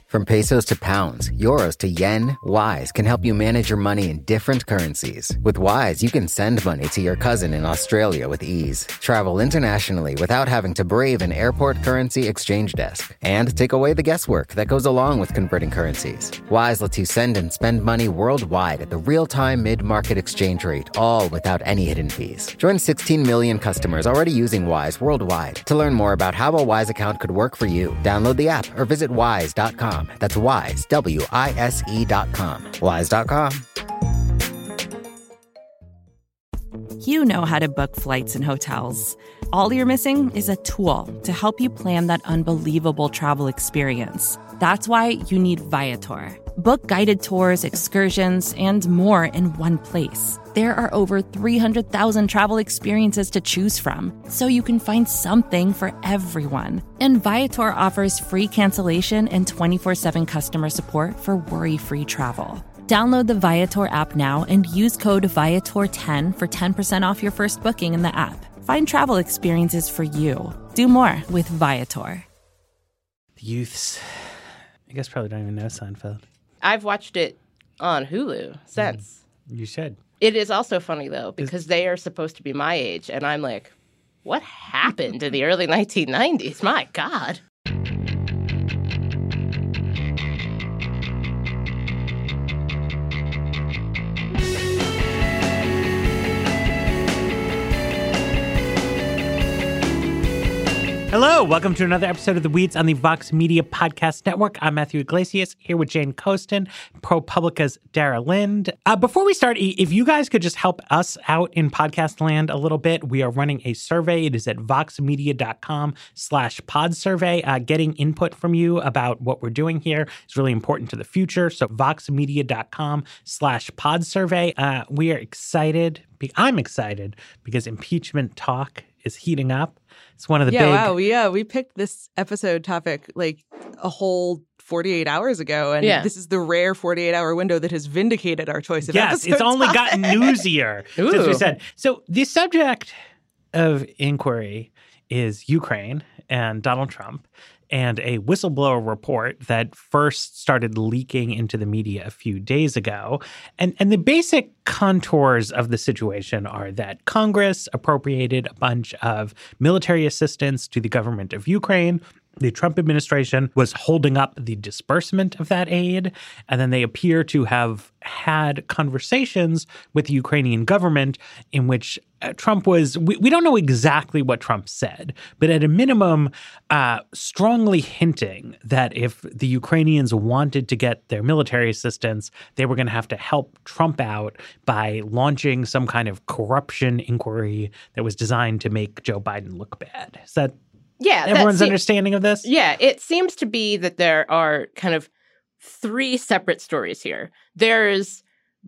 From pesos to pounds, euros to yen, Wise can help you manage your money in different currencies. With Wise, you can send money to your cousin in Australia with ease, travel internationally without having to brave an airport currency exchange desk, and take away the guesswork that goes along with converting currencies. Wise lets you send and spend money worldwide at the real-time mid-market exchange rate, all without any hidden fees. Join 16 million customers already using Wise worldwide. To learn more about how a Wise account could work for you, download the app or visit wise.com. That's Wise, WISE.com. Wise.com. You know how to book flights and hotels. All you're missing is a tool to help you plan that unbelievable travel experience. That's why you need Viator. Book guided tours, excursions, and more in one place. There are over 300,000 travel experiences to choose from, so you can find something for everyone. And Viator offers free cancellation and 24/7 customer support for worry-free travel. Download the Viator app now and use code Viator10 for 10% off your first booking in the app. Find travel experiences for you. Do more with Viator. The youths, I guess, probably don't even know Seinfeld. I've watched it on Hulu since. You should. It is also funny, though, because they are supposed to be my age, and I'm like, what happened in the early 1990s? My God. Hello, welcome to another episode of The Weeds on the Vox Media Podcast Network. I'm Matthew Iglesias, here with Jane Coaston, ProPublica's Dara Lind. Before we start, if you guys could just help us out in podcast land a little bit, we are running a survey. It is at voxmedia.com/podsurvey. Getting input from you about what we're doing here is really important to the future. So voxmedia.com/podsurvey. We are excited. I'm excited because impeachment talk is heating up. It's one of the big... Wow, we picked this episode topic like a whole 48 hours ago, and this is the rare 48-hour window that has vindicated our choice of episode it's only topic. gotten newsier since we said. So the subject of inquiry is Ukraine and Donald Trump, and a whistleblower report that first started leaking into the media a few days ago. And the basic contours of the situation are that Congress appropriated a bunch of military assistance to the government of Ukraine. The Trump administration was holding up the disbursement of that aid, and then they appear to have had conversations with the Ukrainian government in which Trump was, we don't know exactly what Trump said, but at a minimum, strongly hinting that if the Ukrainians wanted to get their military assistance, they were going to have to help Trump out by launching some kind of corruption inquiry that was designed to make Joe Biden look bad. Is that everyone's understanding of this? Yeah, it seems to be that there are kind of three separate stories here. There's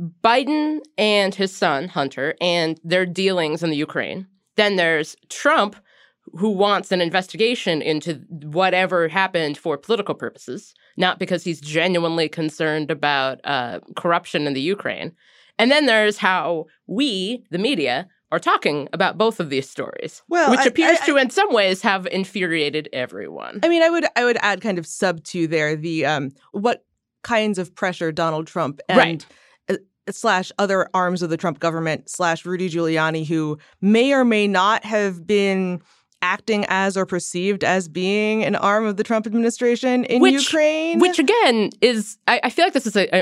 Biden and his son, Hunter, and their dealings in the Ukraine. Then there's Trump, who wants an investigation into whatever happened for political purposes, not because he's genuinely concerned about corruption in the Ukraine. And then there's how we, the media, are talking about both of these stories, which appears to, in some ways, have infuriated everyone. I mean, I would add kind of sub to there the what kinds of pressure Donald Trump and slash other arms of the Trump government slash Rudy Giuliani, who may or may not have been acting as or perceived as being an arm of the Trump administration in Ukraine. Which, again, is, I feel like this is I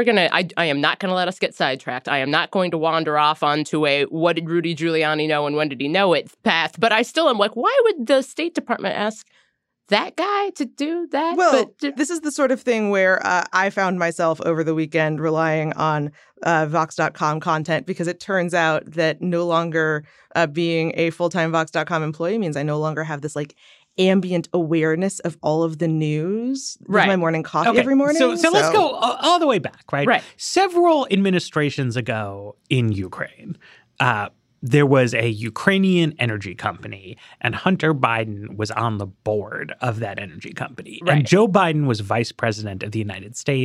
am not going to let us get sidetracked. I am not going to wander off onto a what did Rudy Giuliani know and when did he know it path. But I still am like, why would the State Department ask that guy to do that? Well, this is the sort of thing where I found myself over the weekend relying on Vox.com content because it turns out that no longer being a full-time Vox.com employee means I no longer have this like ambient awareness of all of the news. Right. My morning coffee every morning. So let's go all the way back, right? Right. Several administrations ago in Ukraine, there was a Ukrainian energy company, and Hunter Biden was on the board of that energy company. Right. And Joe Biden was vice president of the United States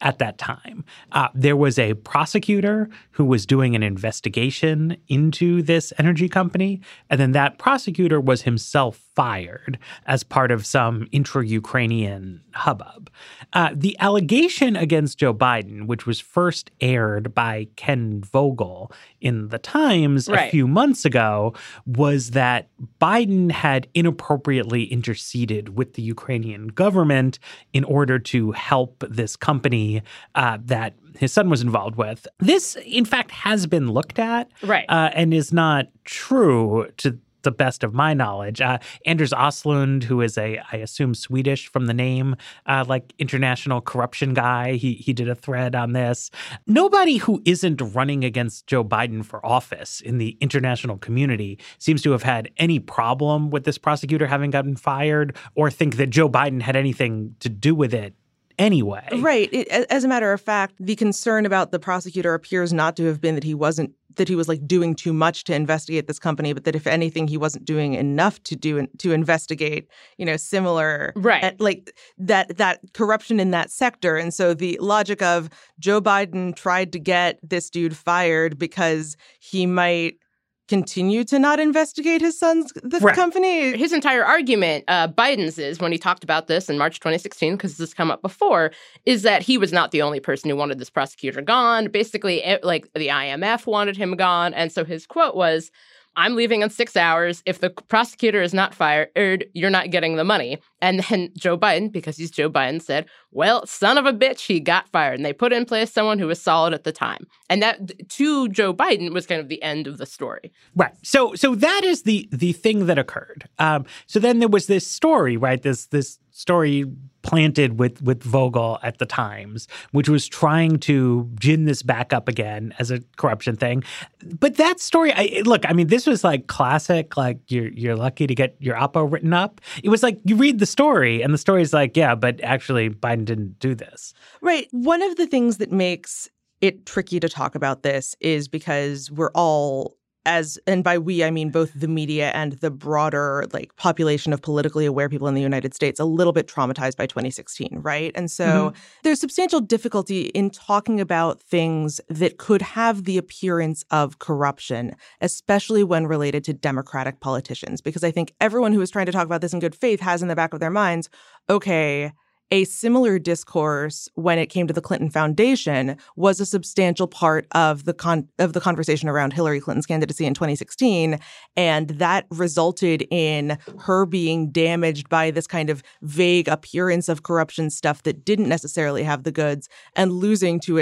at that time. There was a prosecutor who was doing an investigation into this energy company, and then that prosecutor was himself fired as part of some intra-Ukrainian hubbub. The allegation against Joe Biden, which was first aired by Ken Vogel in The Times a few months ago, was that Biden had inappropriately interceded with the Ukrainian government in order to help this company that his son was involved with. This, in fact, has been looked at and is not true to the best of my knowledge. Anders Åslund, who is I assume Swedish from the name, like international corruption guy, he did a thread on this. Nobody who isn't running against Joe Biden for office in the international community seems to have had any problem with this prosecutor having gotten fired or think that Joe Biden had anything to do with it anyway. Right. As a matter of fact, the concern about the prosecutor appears not to have been that he was like doing too much to investigate this company, but that if anything, he wasn't doing enough to investigate, similar, like that corruption in that sector. And so the logic of Joe Biden tried to get this dude fired because he might continue to not investigate his son's company. His entire argument, Biden's is, when he talked about this in March 2016, because this has come up before, is that he was not the only person who wanted this prosecutor gone. Basically, like the IMF wanted him gone. And so his quote was, "I'm leaving in 6 hours. If the prosecutor is not fired, you're not getting the money." And then Joe Biden, because he's Joe Biden, said, "Well, son of a bitch, he got fired." And they put in place someone who was solid at the time. And that, to Joe Biden, was kind of the end of the story. Right. So that is the thing that occurred. So then there was this story, right? This story planted with Vogel at the Times, which was trying to gin this back up again as a corruption thing. But that story, this was like classic, like you're lucky to get your oppo written up. It was like you read the story and the story is like, yeah, but actually Biden didn't do this. Right. One of the things that makes it tricky to talk about this is because we're all, and by we, I mean both the media and the broader population of politically aware people in the United States, a little bit traumatized by 2016, right? And so there's substantial difficulty in talking about things that could have the appearance of corruption, especially when related to Democratic politicians, because I think everyone who is trying to talk about this in good faith has in the back of their minds, okay, a similar discourse when it came to the Clinton Foundation was a substantial part of the conversation around Hillary Clinton's candidacy in 2016. And that resulted in her being damaged by this kind of vague appearance of corruption stuff that didn't necessarily have the goods, and losing to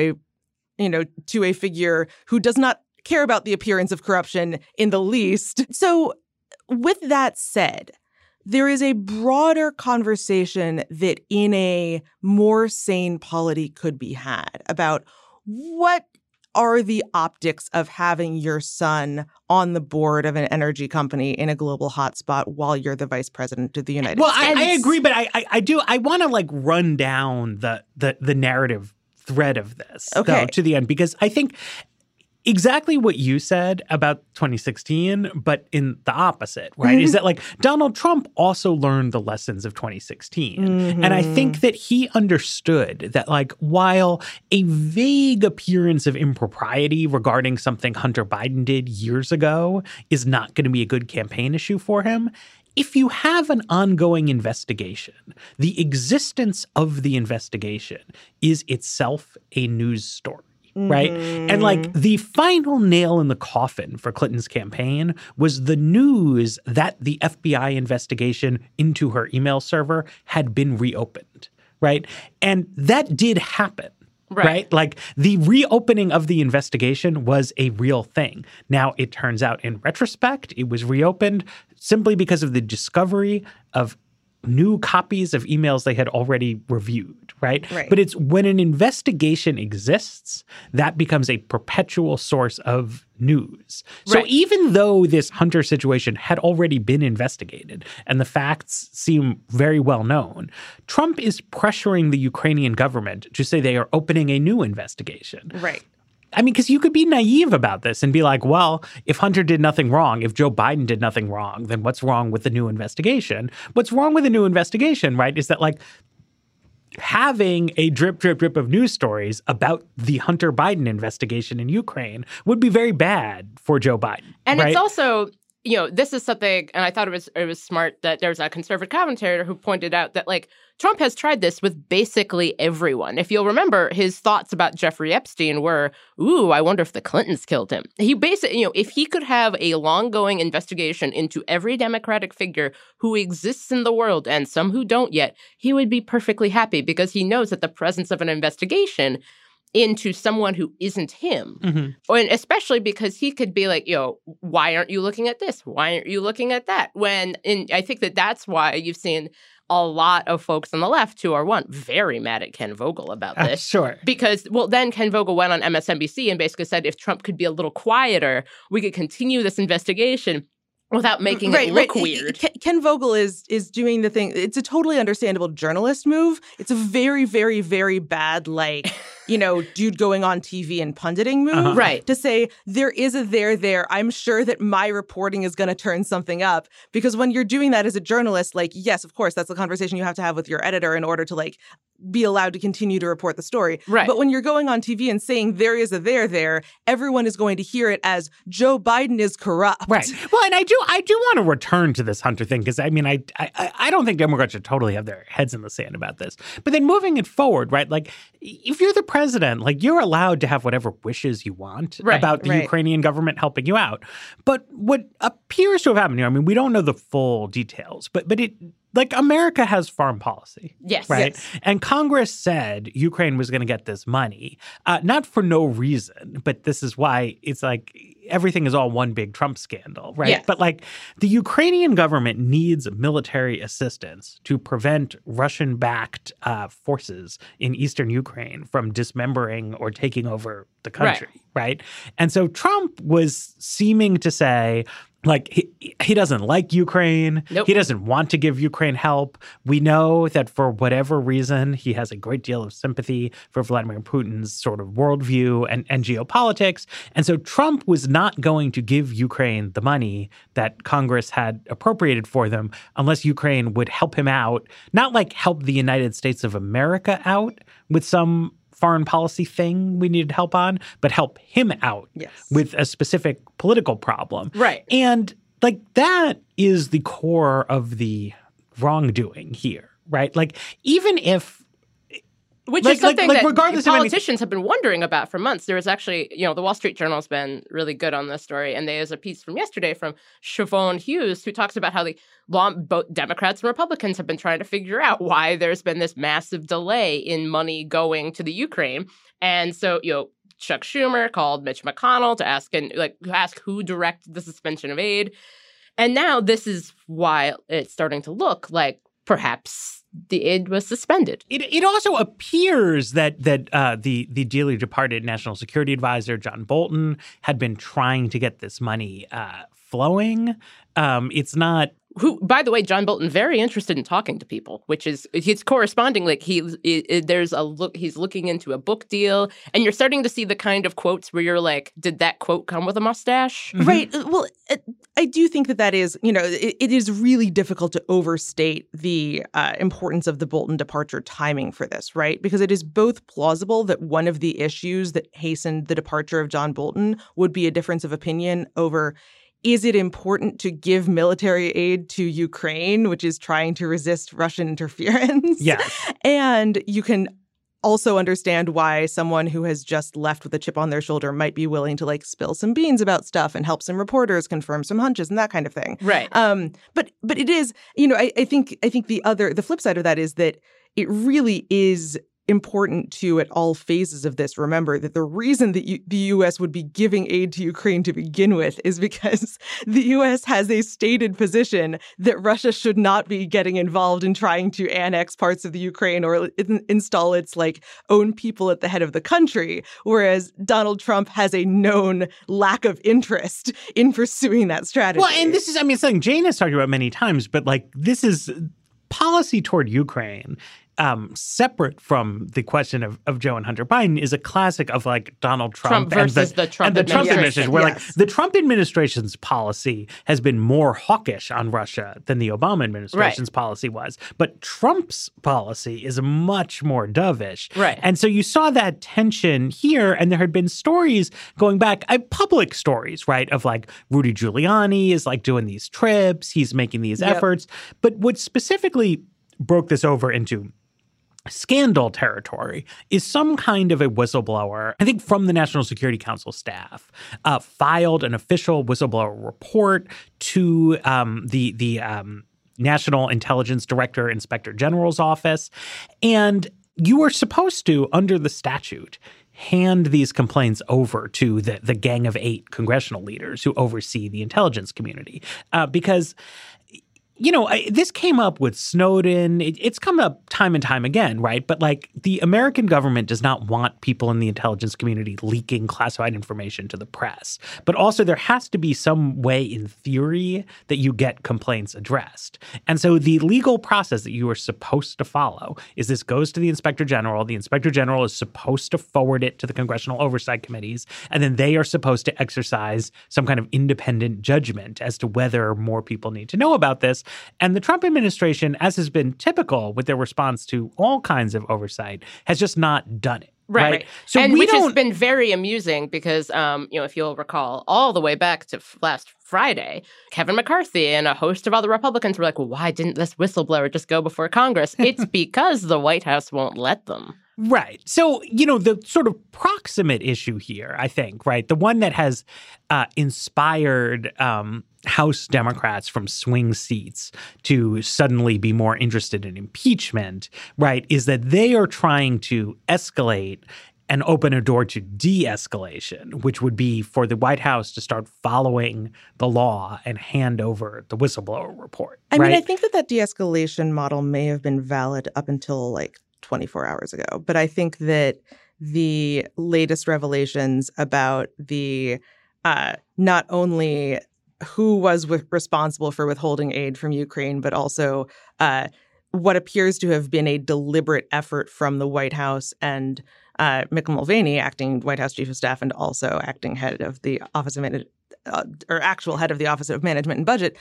a figure who does not care about the appearance of corruption in the least. So with that said, there is a broader conversation that in a more sane polity could be had about what are the optics of having your son on the board of an energy company in a global hotspot while you're the vice president of the United States. Well, I agree, but I want to run down the narrative thread of this though, to the end, because I think exactly what you said about 2016, but in the opposite, right? Is that Donald Trump also learned the lessons of 2016. And I think that he understood that while a vague appearance of impropriety regarding something Hunter Biden did years ago is not going to be a good campaign issue for him, if you have an ongoing investigation, the existence of the investigation is itself a news story. Right. And the final nail in the coffin for Clinton's campaign was the news that the FBI investigation into her email server had been reopened. Right. And that did happen. Right. The reopening of the investigation was a real thing. Now, it turns out in retrospect, it was reopened simply because of the discovery of new copies of emails they had already reviewed, right? But it's when an investigation exists, that becomes a perpetual source of news. So even though this Hunter situation had already been investigated and the facts seem very well known, Trump is pressuring the Ukrainian government to say they are opening a new investigation. Right. I mean, because you could be naive about this and be like, well, if Hunter did nothing wrong, if Joe Biden did nothing wrong, then what's wrong with the new investigation? What's wrong with the new investigation, right, is that having a drip of news stories about the Hunter Biden investigation in Ukraine would be very bad for Joe Biden. And right? It's also, this is something, and I thought it was smart that there's a conservative commentator who pointed out that, like, Trump has tried this with basically everyone. If you'll remember, his thoughts about Jeffrey Epstein were, I wonder if the Clintons killed him. He basically, if he could have a long-going investigation into every Democratic figure who exists in the world and some who don't yet, he would be perfectly happy because he knows that the presence of an investigation into someone who isn't him. Mm-hmm. And especially because he could be like, why aren't you looking at this? Why aren't you looking at that? I think that's why you've seen a lot of folks on the left who are very mad at Ken Vogel about this. Sure. Because, then Ken Vogel went on MSNBC and basically said if Trump could be a little quieter, we could continue this investigation without making it look weird. Ken Vogel is doing the thing. It's a totally understandable journalist move. It's a very, very, very bad, dude going on TV and punditing move. Right. To say there is a there. I'm sure that my reporting is going to turn something up. Because when you're doing that as a journalist, yes, of course, that's the conversation you have to have with your editor in order to be allowed to continue to report the story. Right. But when you're going on TV and saying there is a there, everyone is going to hear it as Joe Biden is corrupt. Right. Well, and I do want to return to this Hunter thing because, I don't think Democrats should totally have their heads in the sand about this. But then moving it forward, right, if you're the president, you're allowed to have whatever wishes you want about the Ukrainian government helping you out. But what appears to have happened here, we don't know the full details, but it America has foreign policy. Yes. Right? Yes. And Congress said Ukraine was going to get this money, not for no reason, but this is why it's everything is all one big Trump scandal, right? Yes. But the Ukrainian government needs military assistance to prevent Russian-backed forces in eastern Ukraine from dismembering or taking over the country, right? And so Trump was seeming to say, he doesn't like Ukraine. Nope. He doesn't want to give Ukraine help. We know that for whatever reason, he has a great deal of sympathy for Vladimir Putin's sort of worldview and geopolitics. And so Trump was not going to give Ukraine the money that Congress had appropriated for them unless Ukraine would help him out, not help the United States of America out with some foreign policy thing we needed help on, but help him out with a specific political problem. Right. And that is the core of the wrongdoing here, right? Even if Which is something that regardless politicians have been wondering about for months. There was actually, the Wall Street Journal has been really good on this story. And there's a piece from yesterday from Siobhan Hughes who talks about how both Democrats and Republicans have been trying to figure out why there's been this massive delay in money going to the Ukraine. And so, Chuck Schumer called Mitch McConnell to ask who directed the suspension of aid. And now this is why it's starting to look like perhaps the aid was suspended. It also appears that the dearly departed National Security Advisor, John Bolton, had been trying to get this money flowing. It's not... Who, by the way, John Bolton, very interested in talking to people, which is he's corresponding. He's looking into a book deal, and you're starting to see the kind of quotes where you're like, did that quote come with a mustache? Mm-hmm. Right. Well, I do think that is, it is really difficult to overstate the importance of the Bolton departure timing for this, right? Because it is both plausible that one of the issues that hastened the departure of John Bolton would be a difference of opinion over, is it important to give military aid to Ukraine, which is trying to resist Russian interference? Yes. And you can also understand why someone who has just left with a chip on their shoulder might be willing to spill some beans about stuff and help some reporters confirm some hunches and that kind of thing. Right. But it is, I think the flip side of that is that it really is important to, at all phases of this, remember that the reason that the U.S. would be giving aid to Ukraine to begin with is because the U.S. has a stated position that Russia should not be getting involved in trying to annex parts of the Ukraine or install its own people at the head of the country, whereas Donald Trump has a known lack of interest in pursuing that strategy. Well, and this is, something Jane has talked about many times, but this is policy toward Ukraine separate from the question of Joe and Hunter Biden is a classic of like Donald Trump versus the Trump administration. Where like the Trump administration's policy has been more hawkish on Russia than the Obama administration's policy was. But Trump's policy is much more dovish. Right. And so you saw that tension here, and there had been stories going back, public stories, right, of like Rudy Giuliani is like doing these trips, he's making these efforts. But what specifically broke this over into scandal territory is some kind of a whistleblower, I think from the National Security Council staff, filed an official whistleblower report to the National Intelligence Director, Inspector General's office. And you were supposed to, under the statute, hand these complaints over to the Gang of 8 congressional leaders who oversee the intelligence community. Because this came up with Snowden. It's come up time and time again, right? But like the American government does not want people in the intelligence community leaking classified information to the press. But also there has to be some way in theory that you get complaints addressed. And so the legal process that you are supposed to follow is this goes to the Inspector General. The Inspector General is supposed to forward it to the congressional oversight committees. And then they are supposed to exercise some kind of independent judgment as to whether more people need to know about this. And the Trump administration, as has been typical with their response to all kinds of oversight, has just not done it. Right. So which has been very amusing because, if you'll recall, all the way back to last Friday, Kevin McCarthy and a host of other Republicans were like, well, why didn't this whistleblower just go before Congress? It's because the White House won't let them. Right. So, the sort of proximate issue here, I think, right, the one that has inspired House Democrats from swing seats to suddenly be more interested in impeachment, right, is that they are trying to escalate and open a door to de-escalation, which would be for the White House to start following the law and hand over the whistleblower report. I mean, I think that de-escalation model may have been valid up until like 24 hours ago. But I think that the latest revelations about the not only who was responsible for withholding aid from Ukraine, but also what appears to have been a deliberate effort from the White House and Mick Mulvaney, acting White House chief of staff and also acting head of the Office of actual head of the Office of Management and Budget,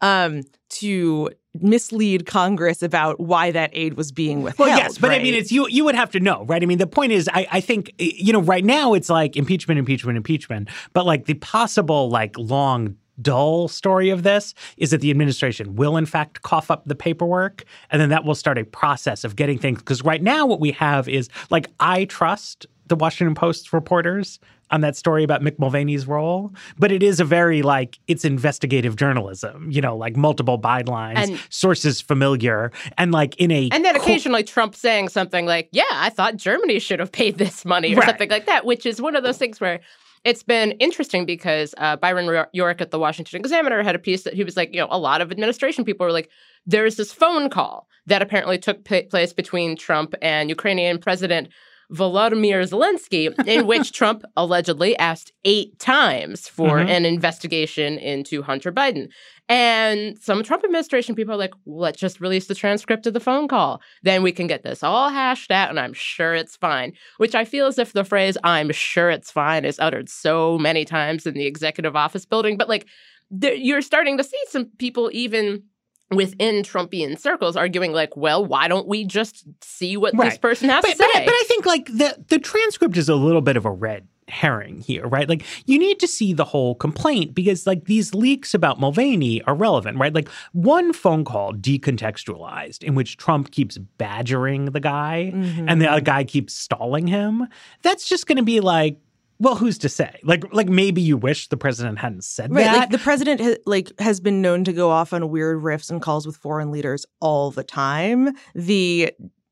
to mislead Congress about why that aid was being withheld. Well, yes, but right? I mean, it's you would have to know, right? I mean, the point is, I think, right now it's like impeachment, but like the possible like long dull story of this is that the administration will, in fact, cough up the paperwork, and then that will start a process of getting things. Because right now what we have is, like, I trust the Washington Post reporters on that story about Mick Mulvaney's role, but it is a very, like, it's investigative journalism, like multiple bylines, and sources familiar, and like in a... And then occasionally Trump saying something like, yeah, I thought Germany should have paid this money or something like that, which is one of those things where it's been interesting because Byron York at the Washington Examiner had a piece that he was like, a lot of administration people were like, there's this phone call that apparently took place between Trump and Ukrainian President Volodymyr Zelensky, in which Trump allegedly asked 8 times for an investigation into Hunter Biden. And some Trump administration people are like, let's just release the transcript of the phone call. Then we can get this all hashed out, and I'm sure it's fine. Which I feel as if the phrase, I'm sure it's fine, is uttered so many times in the executive office building. But like, you're starting to see some people even within Trumpian circles arguing like, well, why don't we just see what this person has to say? But I think like the transcript is a little bit of a red herring here, right? Like you need to see the whole complaint because like these leaks about Mulvaney are relevant, right? Like one phone call decontextualized in which Trump keeps badgering the guy and the guy keeps stalling him. That's just going to be like, well, who's to say? Like maybe you wish the president hadn't said that. Like the president has been known to go off on weird riffs and calls with foreign leaders all the time. The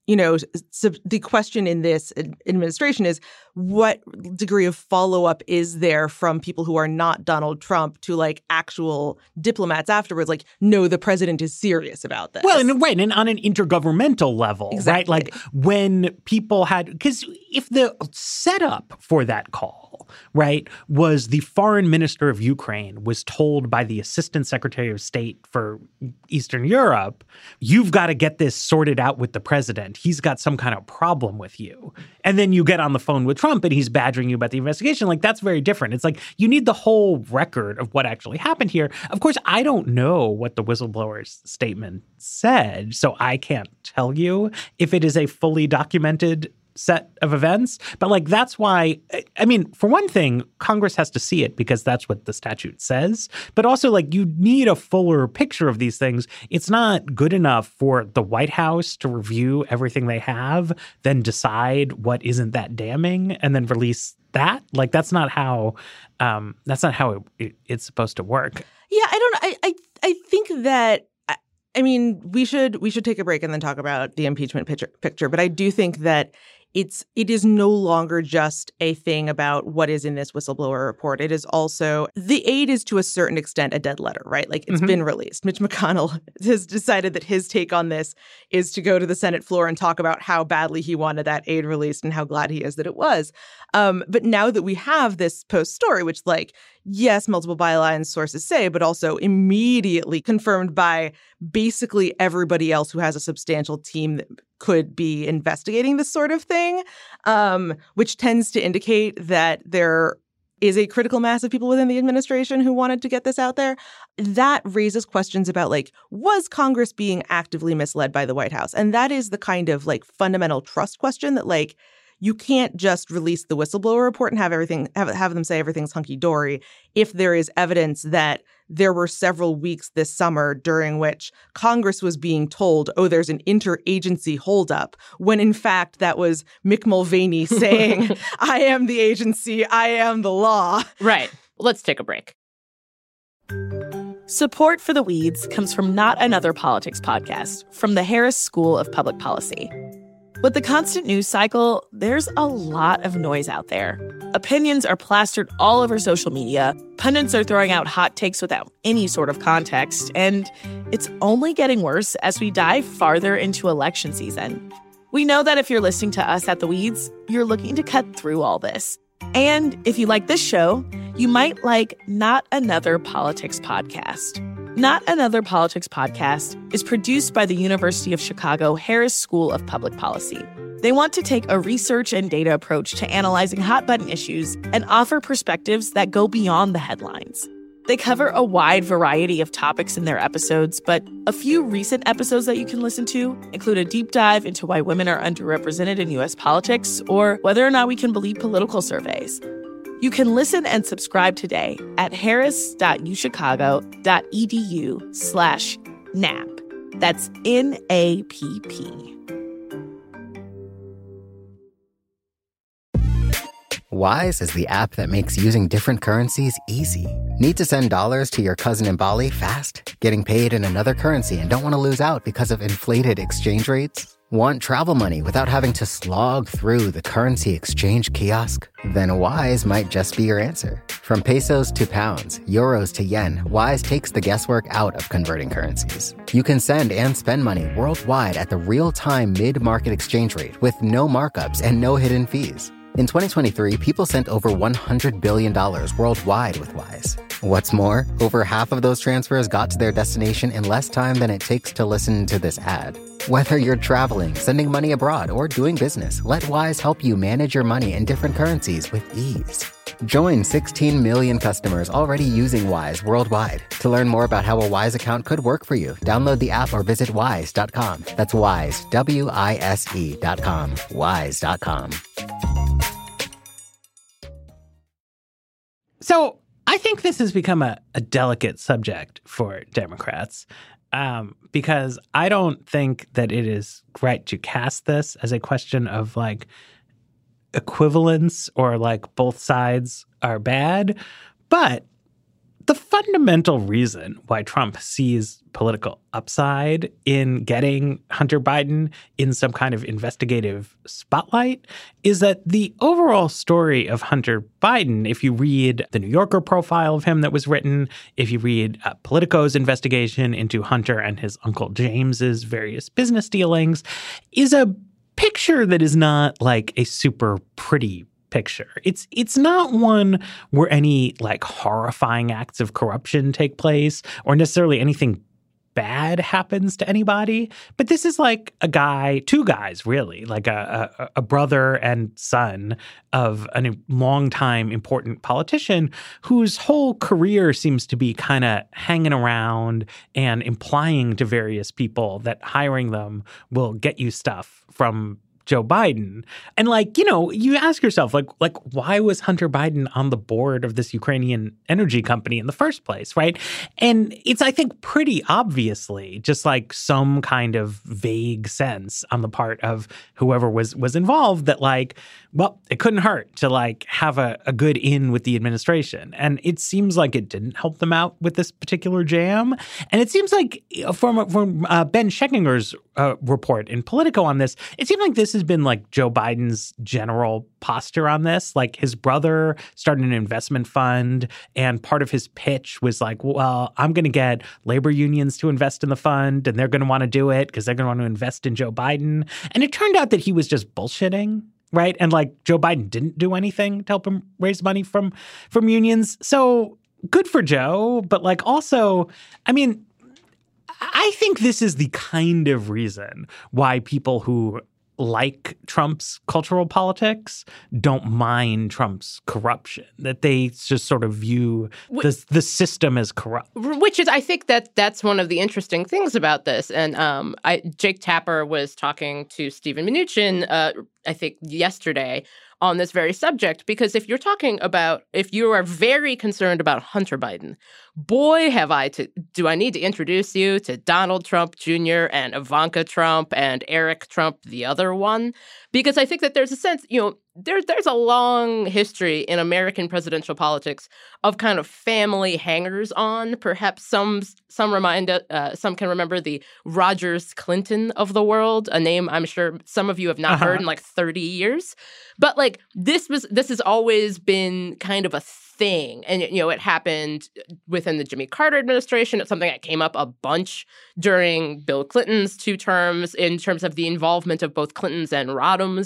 question in this administration is what degree of follow-up is there from people who are not Donald Trump to like actual diplomats afterwards? Like, no, the president is serious about this. Well, and on an intergovernmental level, right? Like when people had, because if the setup for that call right, was the foreign minister of Ukraine was told by the assistant secretary of state for Eastern Europe, you've got to get this sorted out with the president. He's got some kind of problem with you. And then you get on the phone with Trump and he's badgering you about the investigation. Like, that's very different. It's like you need the whole record of what actually happened here. Of course, I don't know what the whistleblower's statement said, so I can't tell you if it is a fully documented set of events. But like, that's why, I mean, for one thing, Congress has to see it because that's what the statute says. But also, like, you need a fuller picture of these things. It's not good enough for the White House to review everything they have, then decide what isn't that damning, and then release that. Like, that's not how it's supposed to work. Yeah, I think that, I mean, we should take a break and then talk about the impeachment picture. But I do think that it is no longer just a thing about what is in this whistleblower report. It is also, the aid is to a certain extent a dead letter, right? Like, it's been released. Mitch McConnell has decided that his take on this is to go to the Senate floor and talk about how badly he wanted that aid released and how glad he is that it was. But now that we have this Post story, which, like, yes, multiple bylines sources say, but also immediately confirmed by basically everybody else who has a substantial team that could be investigating this sort of thing, which tends to indicate that there is a critical mass of people within the administration who wanted to get this out there. That raises questions about, like, was Congress being actively misled by the White House? And that is the kind of, like, fundamental trust question that, like, you can't just release the whistleblower report and have them say everything's hunky-dory if there is evidence that there were several weeks this summer during which Congress was being told, oh, there's an interagency holdup, when in fact that was Mick Mulvaney saying, I am the agency, I am the law. Right. Let's take a break. Support for The Weeds comes from Not Another Politics podcast from the Harris School of Public Policy. With the constant news cycle, there's a lot of noise out there. Opinions are plastered all over social media, pundits are throwing out hot takes without any sort of context, and it's only getting worse as we dive farther into election season. We know that if you're listening to us at The Weeds, you're looking to cut through all this. And if you like this show, you might like Not Another Politics podcast. Not Another Politics podcast is produced by the University of Chicago Harris School of Public Policy. They want to take a research and data approach to analyzing hot-button issues and offer perspectives that go beyond the headlines. They cover a wide variety of topics in their episodes, but a few recent episodes that you can listen to include a deep dive into why women are underrepresented in U.S. politics or whether or not we can believe political surveys. You can listen and subscribe today at harris.uchicago.edu/NAP. That's NAPP. Wise is the app that makes using different currencies easy. Need to send dollars to your cousin in Bali fast? Getting paid in another currency and don't want to lose out because of inflated exchange rates? Want travel money without having to slog through the currency exchange kiosk? Then Wise might just be your answer. From pesos to pounds, euros to yen, Wise takes the guesswork out of converting currencies. You can send and spend money worldwide at the real-time mid-market exchange rate with no markups and no hidden fees. In 2023, people sent over $100 billion worldwide with Wise. What's more, over half of those transfers got to their destination in less time than it takes to listen to this ad. Whether you're traveling, sending money abroad, or doing business, let Wise help you manage your money in different currencies with ease. Join 16 million customers already using Wise worldwide. To learn more about how a Wise account could work for you, download the app or visit wise.com. That's Wise, WISE.com. Wise.com. So I think this has become a delicate subject for Democrats because I don't think that it is right to cast this as a question of like equivalence or like both sides are bad. But the fundamental reason why Trump sees political upside in getting Hunter Biden in some kind of investigative spotlight is that the overall story of Hunter Biden, if you read the New Yorker profile of him that was written, if you read Politico's investigation into Hunter and his Uncle James's various business dealings, is a picture that is not like a super pretty picture. It's not one where any like horrifying acts of corruption take place or necessarily anything bad happens to anybody. But this is like two guys, really, like a brother and son of a longtime important politician whose whole career seems to be kind of hanging around and implying to various people that hiring them will get you stuff from Joe Biden. And like, you know, you ask yourself, like why was Hunter Biden on the board of this Ukrainian energy company in the first place, right? And it's, I think, pretty obviously just like some kind of vague sense on the part of whoever was involved that like, well, it couldn't hurt to like have a good in with the administration. And it seems like it didn't help them out with this particular jam. And it seems like from Ben Scheckinger's report in Politico on this, it seemed like this has been like Joe Biden's general posture on this. Like his brother started an investment fund, and part of his pitch was like, well, I'm going to get labor unions to invest in the fund, and they're going to want to do it because they're going to want to invest in Joe Biden. And it turned out that he was just bullshitting. Right. And like Joe Biden didn't do anything to help him raise money from unions. So good for Joe. But like also, I mean, I think this is the kind of reason why people who like Trump's cultural politics don't mind Trump's corruption, that they just sort of view the system as corrupt. Which is, I think that's one of the interesting things about this. And Jake Tapper was talking to Stephen Mnuchin, I think yesterday, on this very subject, because if you are very concerned about Hunter Biden, boy, do I need to introduce you to Donald Trump Jr. and Ivanka Trump and Eric Trump, the other one, because I think that there's a sense, you know, there's a long history in American presidential politics of kind of family hangers-on. Perhaps some can remember the Rogers Clinton of the world, a name I'm sure some of you have not heard in like 30 years. But like this has always been kind of a thing. And, you know, it happened within the Jimmy Carter administration. It's something that came up a bunch during Bill Clinton's 2 terms in terms of the involvement of both Clintons and Rodhams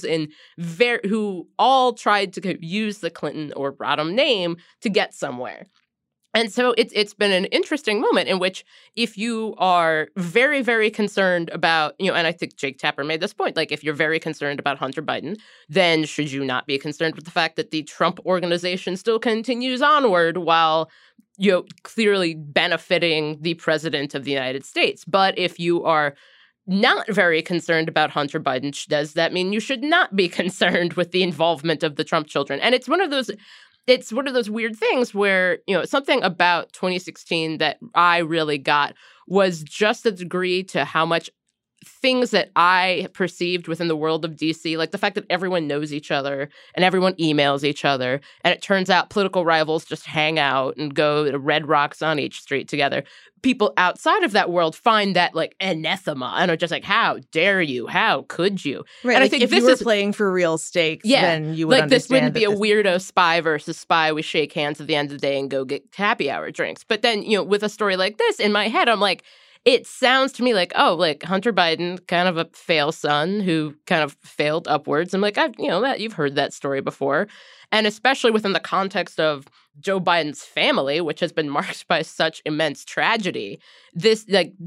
who all tried to use the Clinton or Rodham name to get somewhere. And so it's been an interesting moment in which if you are very, very concerned about, you know, and I think Jake Tapper made this point, like if you're very concerned about Hunter Biden, then should you not be concerned with the fact that the Trump organization still continues onward while, you know, clearly benefiting the president of the United States? But if you are not very concerned about Hunter Biden, does that mean you should not be concerned with the involvement of the Trump children? And it's one of those weird things where, you know, something about 2016 that I really got was just the degree to how much things that I perceived within the world of DC, like the fact that everyone knows each other and everyone emails each other. And it turns out political rivals just hang out and go to Red Rocks on each street together. People outside of that world find that like anathema and are just like, how dare you? How could you? Right. And like I think if you were playing for real stakes, then you would like this wouldn't be a this weirdo spy versus spy. We shake hands at the end of the day and go get happy hour drinks. But then, you know, with a story like this in my head, I'm like, it sounds to me like, oh, like Hunter Biden, kind of a fail son who kind of failed upwards. I'm like, you've heard that story before. And especially within the context of Joe Biden's family, which has been marked by such immense tragedy, this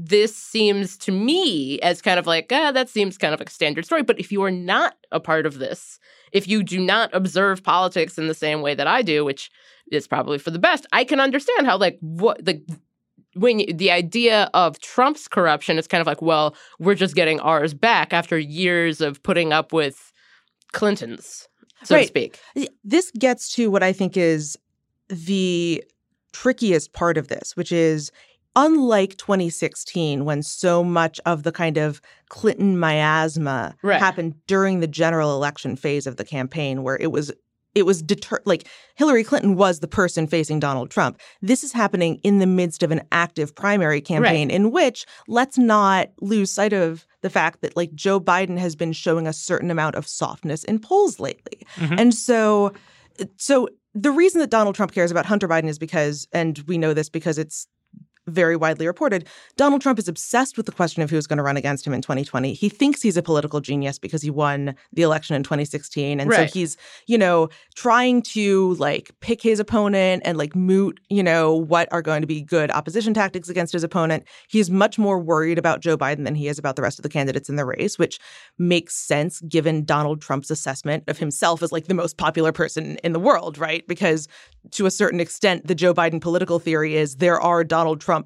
seems to me as kind of like, that seems kind of like a standard story. But if you are not a part of this, if you do not observe politics in the same way that I do, which is probably for the best, I can understand how the idea of Trump's corruption is kind of like, well, we're just getting ours back after years of putting up with Clinton's, so to speak. This gets to what I think is the trickiest part of this, which is unlike 2016, when so much of the kind of Clinton miasma happened during the general election phase of the campaign, where it was like Hillary Clinton was the person facing Donald Trump. This is happening in the midst of an active primary campaign in which, let's not lose sight of the fact that like Joe Biden has been showing a certain amount of softness in polls lately. Mm-hmm. And so the reason that Donald Trump cares about Hunter Biden is because, and we know this because it's very widely reported, Donald Trump is obsessed with the question of who's going to run against him in 2020. He thinks he's a political genius because he won the election in 2016. And so he's, trying to pick his opponent and moot, what are going to be good opposition tactics against his opponent. He's much more worried about Joe Biden than he is about the rest of the candidates in the race, which makes sense given Donald Trump's assessment of himself as the most popular person in the world, right? Because to a certain extent, the Joe Biden political theory is there are Donald Trump,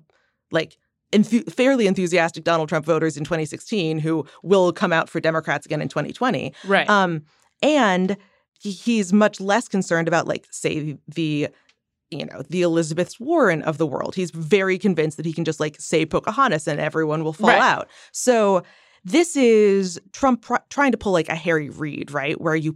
fairly enthusiastic Donald Trump voters in 2016 who will come out for Democrats again in 2020. Right. And he's much less concerned about, say, the Elizabeth Warren of the world. He's very convinced that he can just say Pocahontas and everyone will fall out. So this is Trump trying to pull a Harry Reid, right? Where you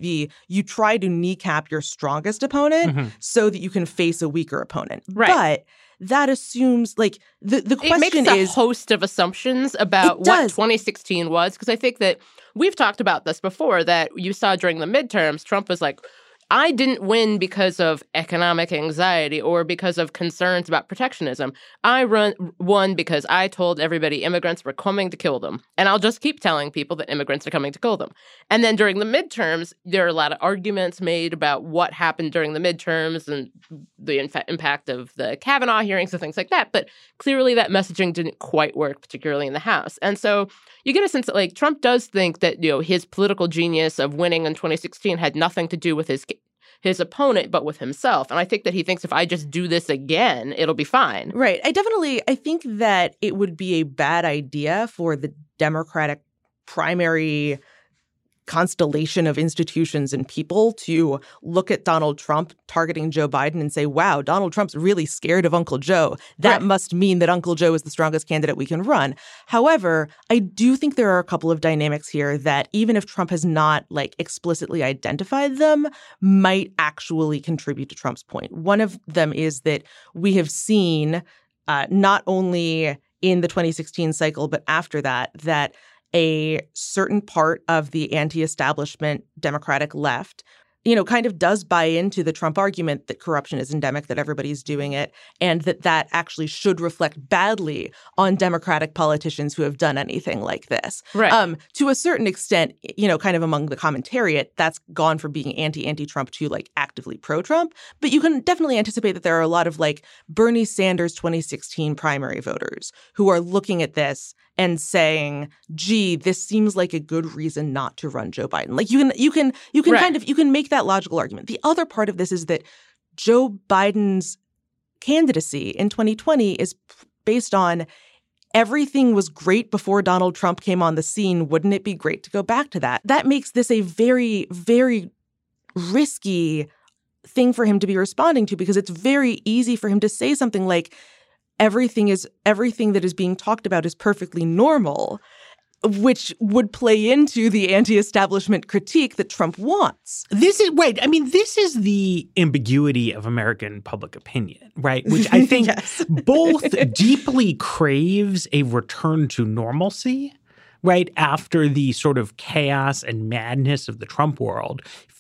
try to kneecap your strongest opponent so that you can face a weaker opponent. Right. But that assumes the question is— It makes a host of assumptions about what 2016 was, because I think that we've talked about this before, that you saw during the midterms, Trump was like, I didn't win because of economic anxiety or because of concerns about protectionism. I won because I told everybody immigrants were coming to kill them. And I'll just keep telling people that immigrants are coming to kill them. And then during the midterms, there are a lot of arguments made about what happened during the midterms and the impact of the Kavanaugh hearings and things like that. But clearly that messaging didn't quite work, particularly in the House. And so you get a sense that Trump does think that, his political genius of winning in 2016 had nothing to do with his opponent, but with himself. And I think that he thinks if I just do this again, it'll be fine. Right. I think that it would be a bad idea for the Democratic primary constellation of institutions and people to look at Donald Trump targeting Joe Biden and say, wow, Donald Trump's really scared of Uncle Joe. That must mean that Uncle Joe is the strongest candidate we can run. However, I do think there are a couple of dynamics here that even if Trump has not explicitly identified them, might actually contribute to Trump's point. One of them is that we have seen not only in the 2016 cycle, but after that a certain part of the anti-establishment Democratic left, kind of does buy into the Trump argument that corruption is endemic, that everybody's doing it, and that actually should reflect badly on Democratic politicians who have done anything like this. Right. To a certain extent, kind of among the commentariat, that's gone from being anti-Trump to actively pro-Trump. But you can definitely anticipate that there are a lot of Bernie Sanders 2016 primary voters who are looking at this and saying, gee, this seems like a good reason not to run Joe Biden. You can you can make that logical argument. The other part of this is that Joe Biden's candidacy in 2020 is based on everything was great before Donald Trump came on the scene. Wouldn't it be great to go back to that? That makes this a very, very risky thing for him to be responding to, because it's very easy for him to say something like, everything that is being talked about is perfectly normal, which would play into the anti-establishment critique that Trump wants. This is the ambiguity of American public opinion, right? Which I think both deeply craves a return to normalcy, right, after the sort of chaos and madness of the Trump world,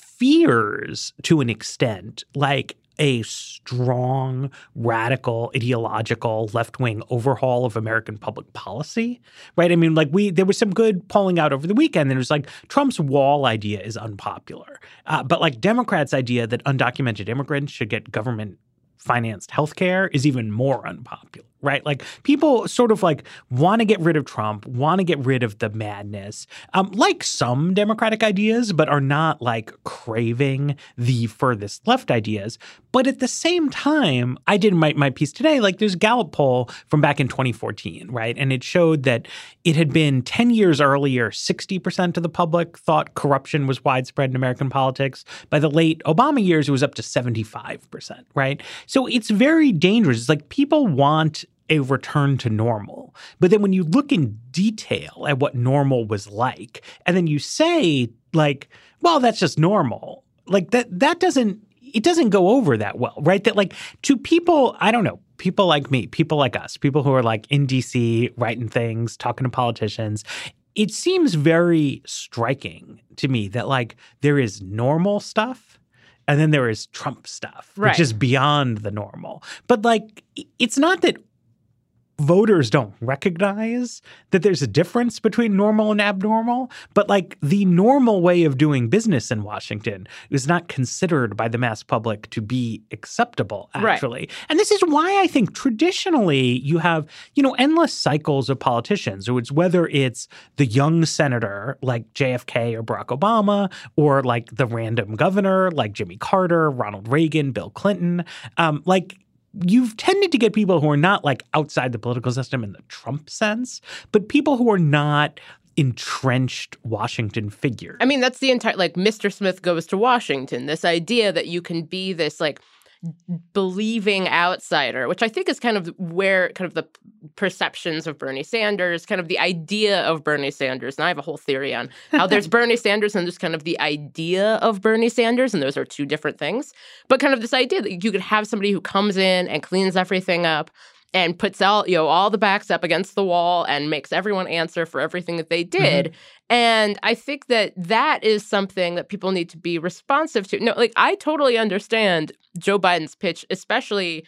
fears to an extent a strong, radical, ideological left-wing overhaul of American public policy, right? I mean, there was some good polling out over the weekend. And it was Trump's wall idea is unpopular. But Democrats' idea that undocumented immigrants should get government-financed health care is even more unpopular, right? People sort of want to get rid of Trump, want to get rid of the madness, like some Democratic ideas, but are not craving the furthest left ideas. But at the same time, I did my piece today, there's a Gallup poll from back in 2014, right? And it showed that it had been 10 years earlier, 60% of the public thought corruption was widespread in American politics. By the late Obama years, it was up to 75%, right? So it's very dangerous. It's people want a return to normal. But then when you look in detail at what normal was like, and then you say, well, that's just normal, that doesn't go over that well, right? That to people, I don't know, people like me, people like us, people who are in DC, writing things, talking to politicians, it seems very striking to me that there is normal stuff and then there is Trump stuff, which is beyond the normal. But it's not that voters don't recognize that there's a difference between normal and abnormal, but like the normal way of doing business in Washington is not considered by the mass public to be acceptable, actually. Right. And this is why I think traditionally you have, endless cycles of politicians. So it's whether it's the young senator like JFK or Barack Obama, or like the random governor like Jimmy Carter, Ronald Reagan, Bill Clinton, you've tended to get people who are not like outside the political system in the Trump sense, but people who are not entrenched Washington figures. I mean, that's the entire, like, Mr. Smith Goes to Washington, this idea that you can be this, like, believing outsider, which I think is kind of where kind of the perceptions of Bernie Sanders, kind of the idea of Bernie Sanders. And I have a whole theory on how there's Bernie Sanders and there's kind of the idea of Bernie Sanders, and those are two different things. But kind of this idea that you could have somebody who comes in and cleans everything up and puts all the backs up against the wall and makes everyone answer for everything that they did. Mm-hmm. And I think that is something that people need to be responsive to. No, like, I totally understand Joe Biden's pitch, especially,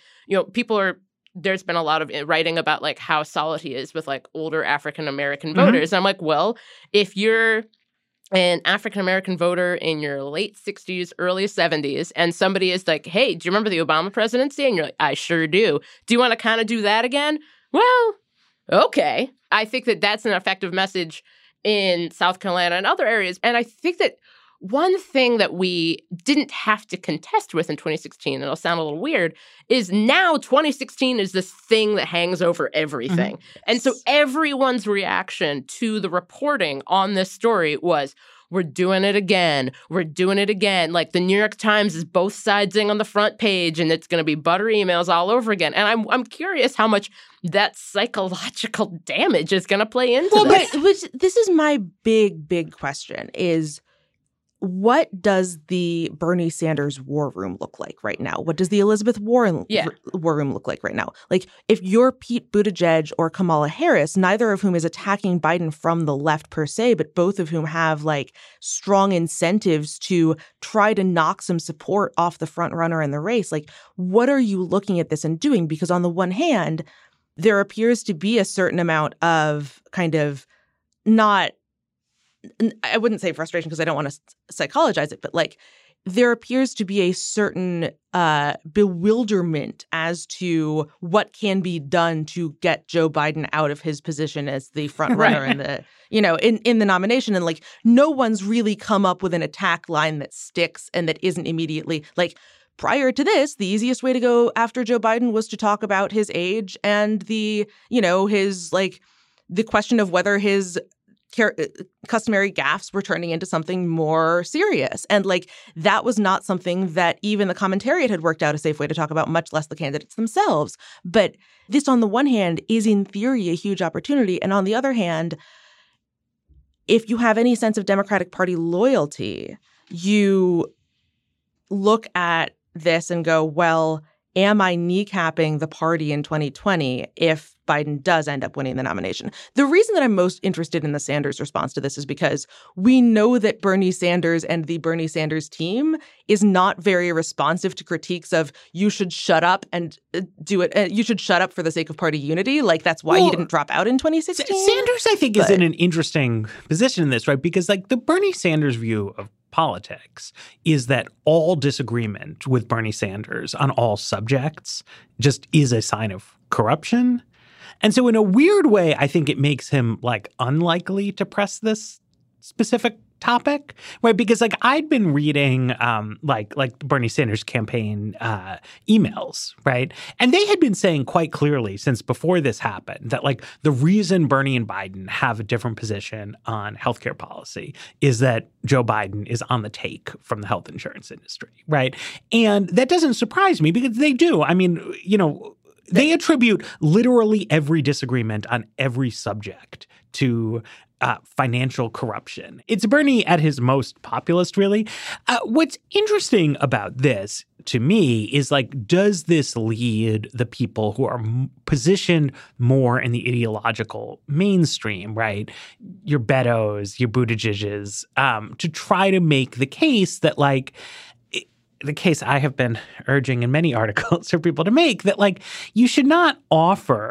there's been a lot of writing about like how solid he is with like older African-American voters. And I'm like, well, if you're an African-American voter in your late 60s, early 70s, and somebody is like, hey, do you remember the Obama presidency? And you're like, I sure do. Do you want to kind of do that again? Well, okay. I think that that's an effective message in South Carolina and other areas. And I think that one thing that we didn't have to contest with in 2016, and it'll sound a little weird, is now 2016 is this thing that hangs over everything. Mm-hmm. And so everyone's reaction to the reporting on this story was, we're doing it again. We're doing it again. Like, the New York Times is both siding on the front page, and it's going to be butter emails all over again. And I'm curious how much that psychological damage is going to play into this. But this is my big question is, what does the Bernie Sanders war room look like right now? What does the Elizabeth Warren war room look like right now? Like, if you're Pete Buttigieg or Kamala Harris, neither of whom is attacking Biden from the left per se, but both of whom have like strong incentives to try to knock some support off the front runner in the race, like, what are you looking at this and doing? Because on the one hand, there appears to be a certain amount of kind of I wouldn't say frustration because I don't want to psychologize it, but like, there appears to be a certain bewilderment as to what can be done to get Joe Biden out of his position as the front runner in the, in the nomination. And like, no one's really come up with an attack line that sticks and that isn't immediately like, prior to this, the easiest way to go after Joe Biden was to talk about his age and the question of whether his customary gaffes were turning into something more serious. And like, that was not something that even the commentariat had worked out a safe way to talk about, much less the candidates themselves. But this, on the one hand, is in theory a huge opportunity. And on the other hand, if you have any sense of Democratic Party loyalty, you look at this and go, well, am I kneecapping the party in 2020 if Biden does end up winning the nomination? The reason that I'm most interested in the Sanders response to this is because we know that Bernie Sanders and the Bernie Sanders team is not very responsive to critiques of you should shut up and do it. You should shut up for the sake of party unity. Like, that's why he didn't drop out in 2016. Sanders, I think, is in an interesting position in this, right? Because like, the Bernie Sanders view of politics is that all disagreement with Bernie Sanders on all subjects just is a sign of corruption. And so in a weird way, I think it makes him like unlikely to press this specific topic, right? Because like, I'd been reading like Bernie Sanders campaign emails, right? And they had been saying quite clearly since before this happened that like, the reason Bernie and Biden have a different position on healthcare policy is that Joe Biden is on the take from the health insurance industry, right? And that doesn't surprise me because they do. I mean, they attribute literally every disagreement on every subject to financial corruption. It's Bernie at his most populist, really. What's interesting about this, to me, is like, does this lead the people who are positioned more in the ideological mainstream, right? Your Beto's, your Buttigieg's, to try to make the case that like, the case I have been urging in many articles for people to make that like, you should not offer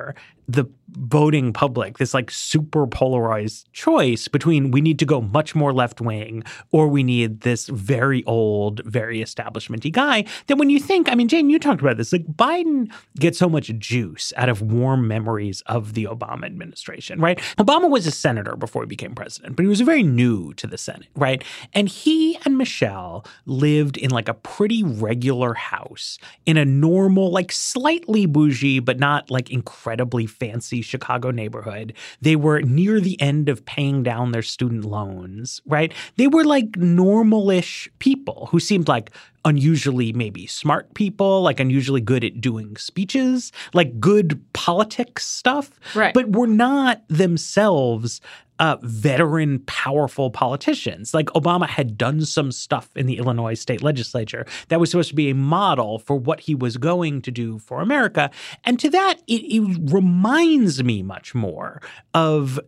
the voting public this like super polarized choice between we need to go much more left wing or we need this very old, very establishment-y guy, that when you think, I mean, Jane, you talked about this, like Biden gets so much juice out of warm memories of the Obama administration, right? Obama was a senator before he became president, but he was very new to the Senate, right? And he and Michelle lived in like a pretty regular house in a normal, like slightly bougie, but not like incredibly fancy Chicago neighborhood. They were near the end of paying down their student loans, right? They were like normal-ish people who seemed like unusually maybe smart people, like unusually good at doing speeches, like good politics stuff, right? But were not themselves veteran, powerful politicians. Like Obama had done some stuff in the Illinois state legislature that was supposed to be a model for what he was going to do for America. And to that, it reminds me much more of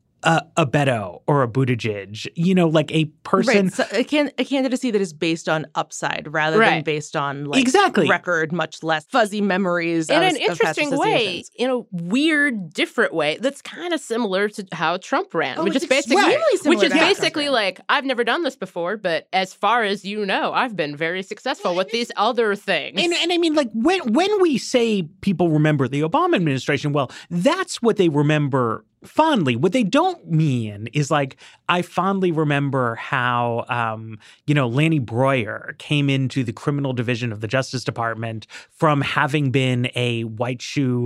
a Beto or a Buttigieg, you know, like a person. Right. So a candidacy that is based on upside rather than based on like record, much less fuzzy memories. In an interesting way, in a weird, different way that's kind of similar to how Trump ran, which is basically like, I've never done this before, but as far as you know, I've been very successful with these other things. And I mean, like when we say people remember the Obama administration, well, that's what they remember fondly. What they don't mean is like, I fondly remember how, Lanny Breuer came into the criminal division of the Justice Department from having been a white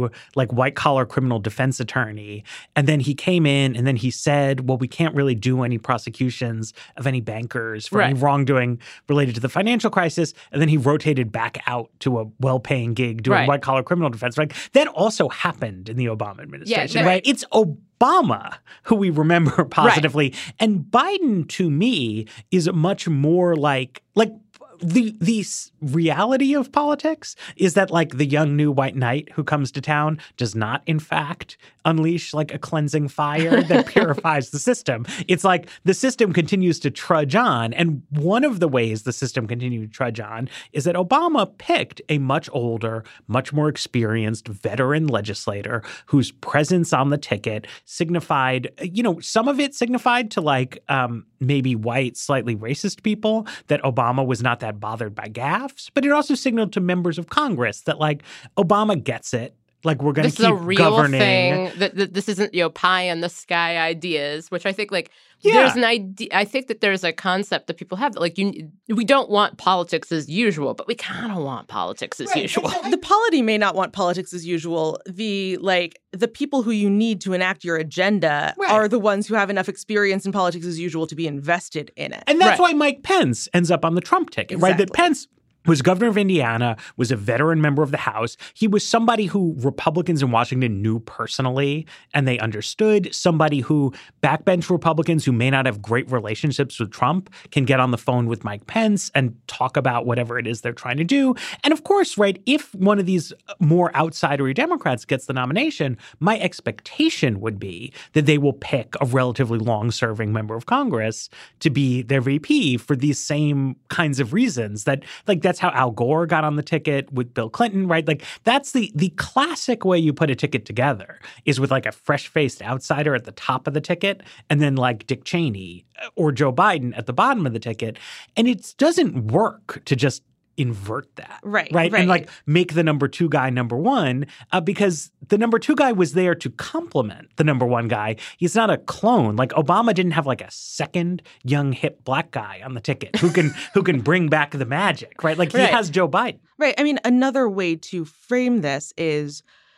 collar criminal defense attorney. And then he came in and then he said, well, we can't really do any prosecutions of any bankers for any wrongdoing related to the financial crisis. And then he rotated back out to a well-paying gig doing white collar criminal defense. Right? That also happened in the Obama administration, right? It's Obama who we remember positively. Right. And Biden, to me, is much more like the reality of politics is that like the young new white knight who comes to town does not, in fact, unleash like a cleansing fire that purifies the system. It's like the system continues to trudge on. And one of the ways the system continued to trudge on is that Obama picked a much older, much more experienced veteran legislator whose presence on the ticket signified, some of it signified to like maybe white, slightly racist people that Obama was not that bothered by gaffes, but it also signaled to members of Congress that like Obama gets it. Like we're going to keep governing. This is a real thing. This isn't pie in the sky ideas, which I think there's an idea. I think that there's a concept that people have that like we don't want politics as usual, but we kind of want politics as usual. The polity may not want politics as usual. The people who you need to enact your agenda are the ones who have enough experience in politics as usual to be invested in it. And that's why Mike Pence ends up on the Trump ticket, right? That Pence was governor of Indiana, was a veteran member of the House. He was somebody who Republicans in Washington knew personally and they understood, somebody who backbench Republicans who may not have great relationships with Trump can get on the phone with Mike Pence and talk about whatever it is they're trying to do. And of course, if one of these more outsidery Democrats gets the nomination, my expectation would be that they will pick a relatively long-serving member of Congress to be their VP for these same kinds of reasons that's how Al Gore got on the ticket with Bill Clinton, right? Like that's the classic way you put a ticket together is with like a fresh-faced outsider at the top of the ticket and then like Dick Cheney or Joe Biden at the bottom of the ticket. And it doesn't work to just invert that. Right. And like make the number two guy number one because the number two guy was there to complement the number one guy. He's not a clone. Like Obama didn't have like a second young hip black guy on the ticket who can bring back the magic, right? Like he has Joe Biden. Right. I mean, another way to frame this is,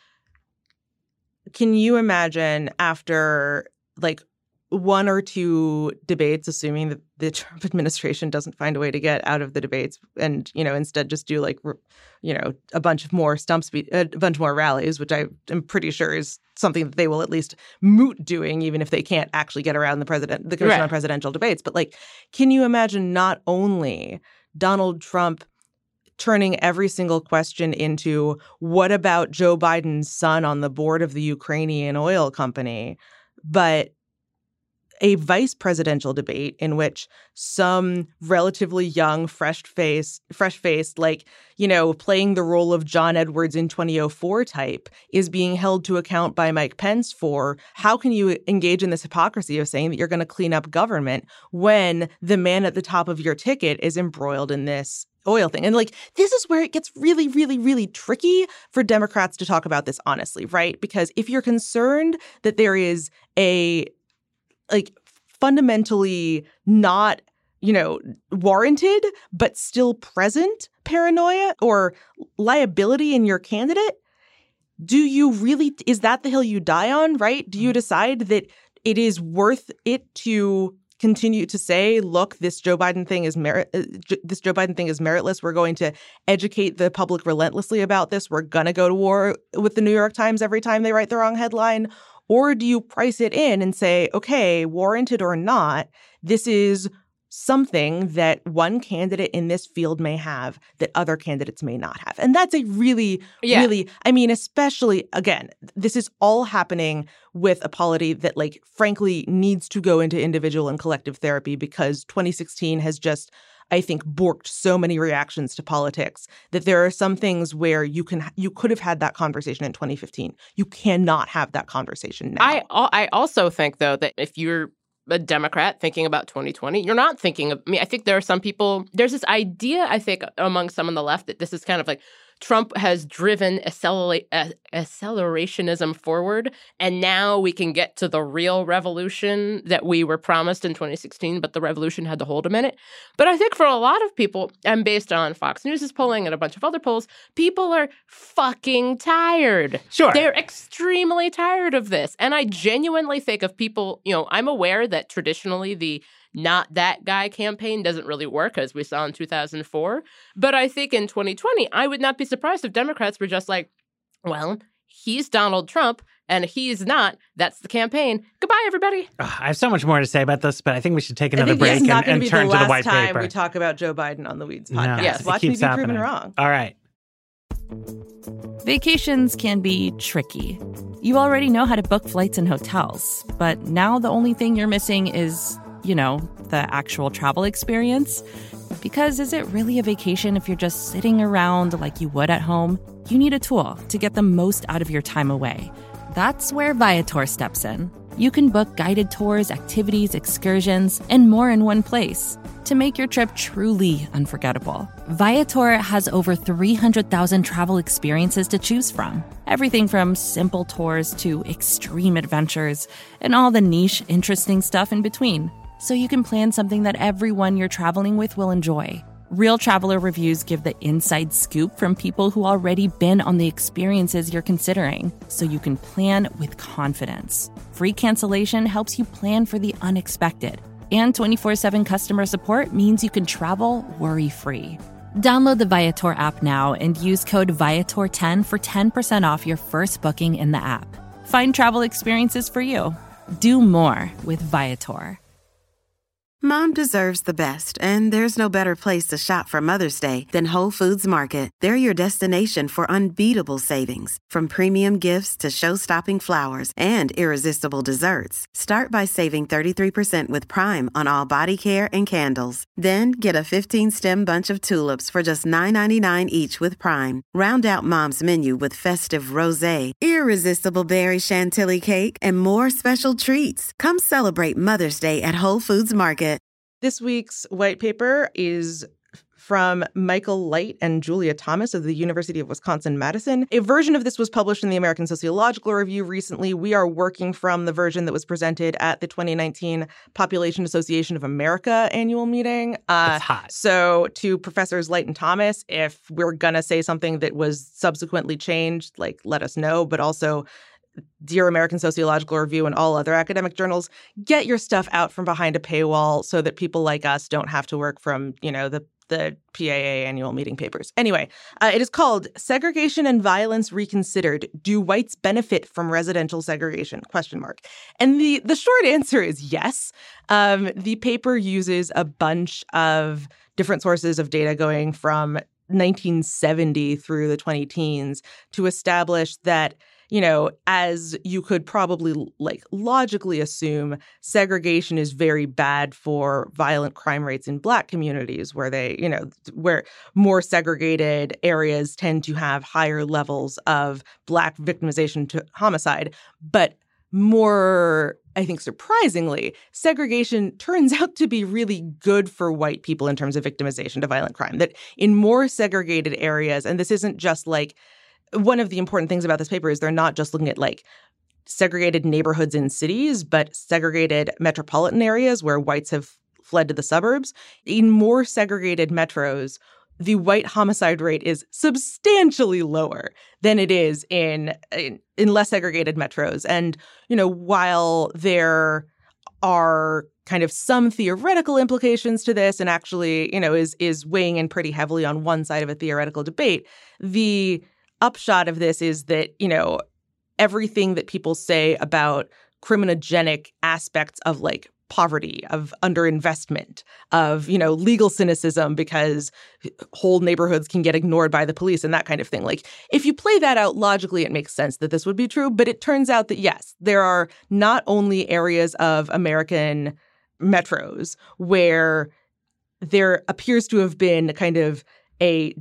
can you imagine after like one or two debates, assuming that the Trump administration doesn't find a way to get out of the debates and, instead just do like, a bunch more a bunch more rallies, which I am pretty sure is something that they will at least moot doing, even if they can't actually get around the Commission on Presidential Debates. But like, can you imagine not only Donald Trump turning every single question into what about Joe Biden's son on the board of the Ukrainian oil company, but a vice presidential debate in which some relatively young, fresh-faced, like, playing the role of John Edwards in 2004 type is being held to account by Mike Pence for how can you engage in this hypocrisy of saying that you're going to clean up government when the man at the top of your ticket is embroiled in this oil thing. And this is where it gets really, really, really tricky for Democrats to talk about this honestly, right? Because if you're concerned that there is a fundamentally not, warranted, but still present paranoia or liability in your candidate, is that the hill you die on, right? Do you decide that it is worth it to continue to say, look, this Joe Biden thing is meritless. We're going to educate the public relentlessly about this. We're going to go to war with the New York Times every time they write the wrong headline. Or do you price it in and say, okay, warranted or not, this is something that one candidate in this field may have that other candidates may not have. And that's a really, especially, again, this is all happening with a polity that, frankly, needs to go into individual and collective therapy because 2016 has just, I think, borked so many reactions to politics that there are some things where you could have had that conversation in 2015. You cannot have that conversation now. I also think, though, that if you're a Democrat thinking about 2020, you're not thinking of, I think there are some people, there's this idea, I think, among some on the left that this is kind of like Trump has driven accelerationism forward, and now we can get to the real revolution that we were promised in 2016, but the revolution had to hold a minute. But I think for a lot of people, and based on Fox News' polling and a bunch of other polls, people are fucking tired. Sure. They're extremely tired of this. And I genuinely think of people, I'm aware that traditionally the not that guy campaign doesn't really work, as we saw in 2004. But I think in 2020, I would not be surprised if Democrats were just like, well, he's Donald Trump and he's not. That's the campaign. Goodbye, everybody. I have so much more to say about this, but I think we should take another break and turn to the white paper. Time we talk about Joe Biden on the Weeds podcast. No, yes. Watch me be proven wrong. All right. Vacations can be tricky. You already know how to book flights and hotels, but now the only thing you're missing is, the actual travel experience. Because is it really a vacation if you're just sitting around like you would at home? You need a tool to get the most out of your time away. That's where Viator steps in. You can book guided tours, activities, excursions, and more in one place to make your trip truly unforgettable. Viator has over 300,000 travel experiences to choose from. Everything from simple tours to extreme adventures and all the niche, interesting stuff in between. So you can plan something that everyone you're traveling with will enjoy. Real traveler reviews give the inside scoop from people who already been on the experiences you're considering, so you can plan with confidence. Free cancellation helps you plan for the unexpected. And 24/7 customer support means you can travel worry-free. Download the Viator app now and use code Viator10 for 10% off your first booking in the app. Find travel experiences for you. Do more with Viator. Mom deserves the best, and there's no better place to shop for Mother's Day than Whole Foods Market. They're your destination for unbeatable savings, from premium gifts to show-stopping flowers and irresistible desserts. Start by saving 33% with Prime on all body care and candles. Then get a 15-stem bunch of tulips for just $9.99 each with Prime. Round out Mom's menu with festive rosé, irresistible berry chantilly cake, and more special treats. Come celebrate Mother's Day at Whole Foods Market. This week's white paper is from Michael Light and Julia Thomas of the University of Wisconsin-Madison. A version of this was published in the American Sociological Review recently. We are working from the version that was presented at the 2019 Population Association of America annual meeting. It's hot. So to Professors Light and Thomas, if we're going to say something that was subsequently changed, let us know, but also dear American Sociological Review and all other academic journals, get your stuff out from behind a paywall so that people like us don't have to work from, the PAA annual meeting papers. Anyway, it is called Segregation and Violence Reconsidered. Do Whites Benefit from Residential Segregation? ? And the short answer is yes. The paper uses a bunch of different sources of data going from 1970 through the 20-teens to establish that as you could probably logically assume, segregation is very bad for violent crime rates in Black communities where where more segregated areas tend to have higher levels of Black victimization to homicide. But more, I think, surprisingly, segregation turns out to be really good for white people in terms of victimization to violent crime. That in more segregated areas, and this isn't just one of the important things about this paper is they're not just looking at segregated neighborhoods in cities, but segregated metropolitan areas where whites have fled to the suburbs. In more segregated metros, the white homicide rate is substantially lower than it is in less segregated metros. And, while there are kind of some theoretical implications to this and actually, is weighing in pretty heavily on one side of a theoretical debate, the upshot of this is that, everything that people say about criminogenic aspects of poverty, of underinvestment, of, legal cynicism because whole neighborhoods can get ignored by the police and that kind of thing. If you play that out logically, it makes sense that this would be true. But it turns out that, yes, there are not only areas of American metros where there appears to have been kind of a